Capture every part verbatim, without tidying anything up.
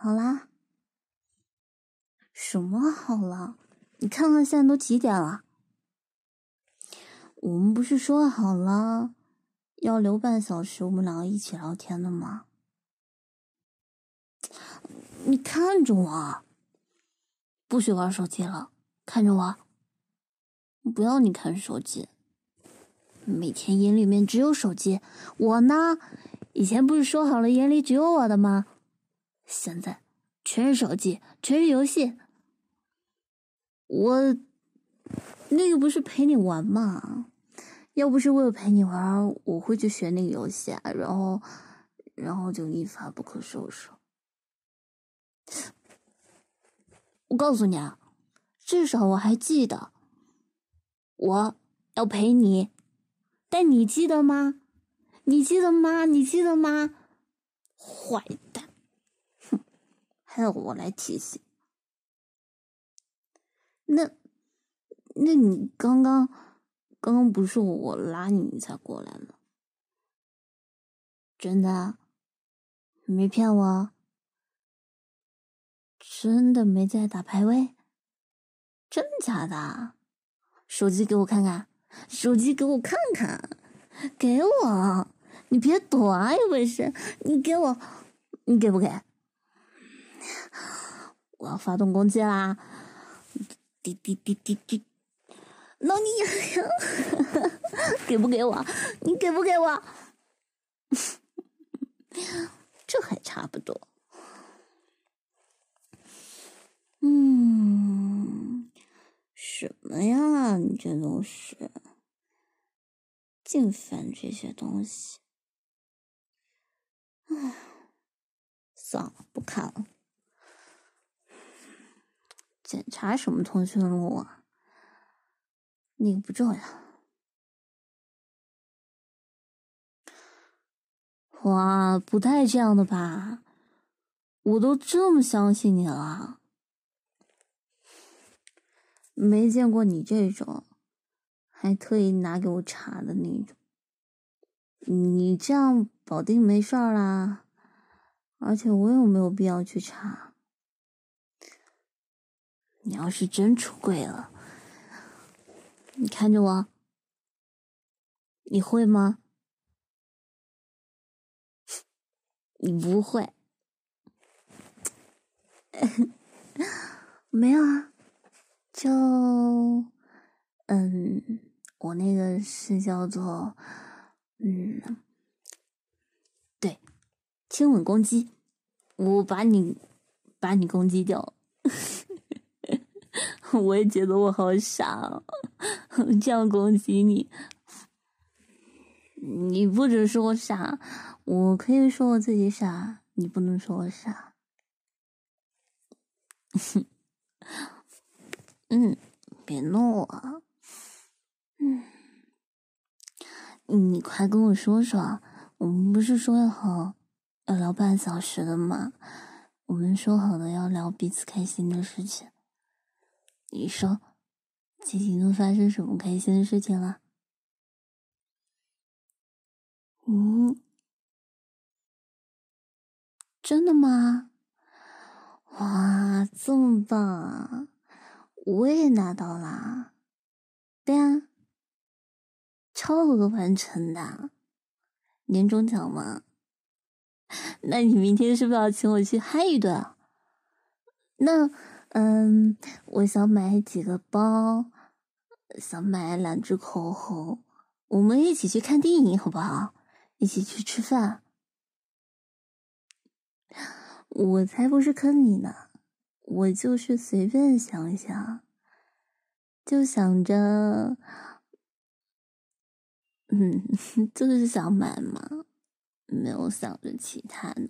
好啦。什么好了？你看看现在都几点了？我们不是说好了要留半小时，我们两个一起聊天的吗？你看着我，不许玩手机了，看着我，不要你看手机，每天眼里面只有手机。我呢，以前不是说好了眼里只有我的吗？现在全是手机，全是游戏。我那个不是陪你玩吗？要不是为了陪你玩，我会去学那个游戏啊，然后然后就一发不可收拾。我告诉你啊，至少我还记得我要陪你，但你记得吗？你记得吗？你记得吗？坏蛋，哼，还要我来提醒？那那你刚刚刚刚不是我拉你你才过来吗？真的没骗我？真的没在打排位？真假的？手机给我看看，手机给我看看，给我！你别躲啊，又不是你给我，你给不给？我要发动攻击啦！滴滴滴滴滴，那你给不给我？你给不给我？这还差不多。嗯，什么呀？你这都是净烦这些东西。唉，算了，不看了。检查什么通讯录啊？那个不重要。哇，不带这样的吧？我都这么相信你了，没见过你这种还特意拿给我查的那种。你这样保定没事儿啦，而且我有没有必要去查？你要是真出轨了，你看着我，你会吗？你不会。没有啊，就嗯，我那个是叫做嗯，对，亲吻攻击，我把你把你攻击掉。我也觉得我好傻哦，这样攻击你。你不准说我傻，我可以说我自己傻，你不能说我傻。嗯，别弄我。嗯，你快跟我说说，我们不是说好要聊半小时的吗？我们说好的要聊彼此开心的事情。你说，最近都发生什么开心的事情了？嗯，真的吗？哇，这么棒啊！我也拿到啦。对啊，超额完成的，年终奖吗？那你明天是不是要请我去嗨一顿啊？那，嗯，我想买几个包，想买两支口红，我们一起去看电影好不好？一起去吃饭。我才不是坑你呢，我就是随便想想，就想着，嗯，就是想买嘛，没有想着其他的。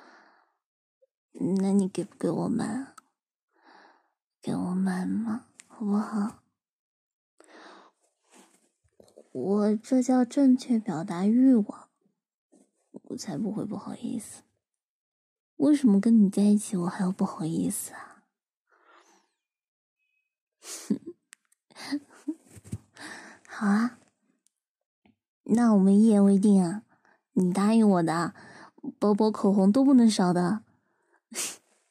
那你给不给我买？给我买嘛，好不好？我这叫正确表达欲望，我才不会不好意思。为什么跟你在一起我还要不好意思啊？好啊，那我们一言为定啊！你答应我的，包包口红都不能少的。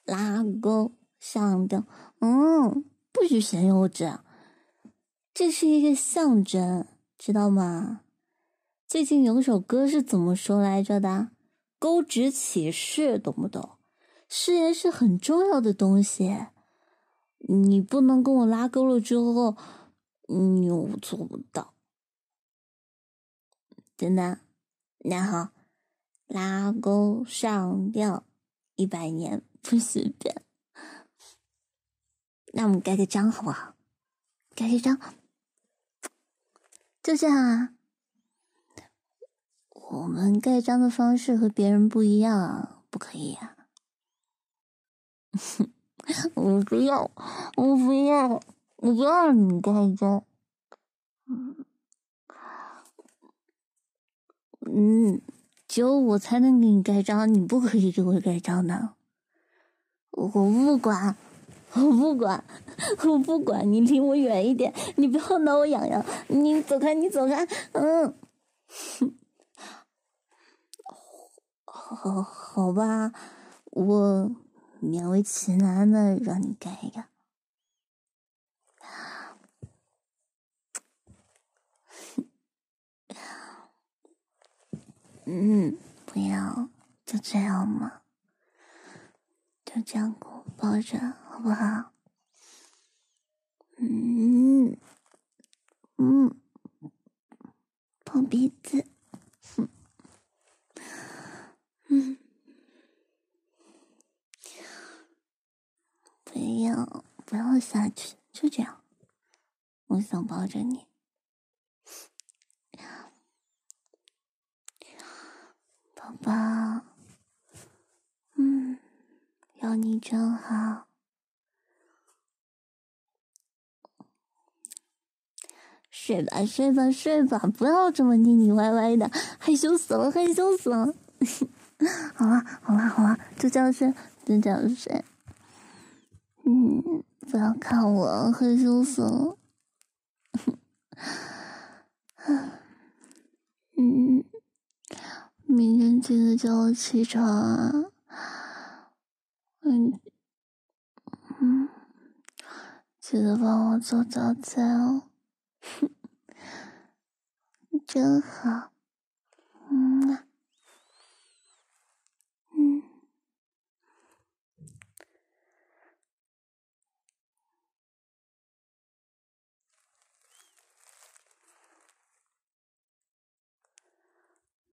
拉钩上吊，嗯，不许嫌幼稚，这是一个象征，知道吗？最近有首歌是怎么说来着的？钩指起誓，懂不懂？誓言是很重要的东西，你不能跟我拉钩了之后，你又做不到，真的。然后拉钩上吊一百年不许变。那我们盖个章好不好？盖个章，就这样啊。我们盖章的方式和别人不一样，不可以啊。我不要，我不要，我不要你盖章。嗯嗯，只有我才能给你盖章，你不可以给我盖章的。我不管，我不管，我不管，你离我远一点，你不要挠我痒痒，你走开，你走开，嗯。好，好吧，我勉为其难的让你盖一个。嗯，不要，就这样嘛，就这样给我抱着，好不好？嗯嗯，碰鼻子，嗯，不要，不要下去，就这样。我想抱着你，宝宝，嗯，有你真好。睡吧，睡吧，睡吧，不要这么腻腻歪歪的，害羞死了，害羞死了。好了，好了，好了，就这样睡，就这样睡。嗯，不要看我，害羞死了。嗯，明天记得叫我起床啊。嗯嗯，记得帮我做早餐哦。真好。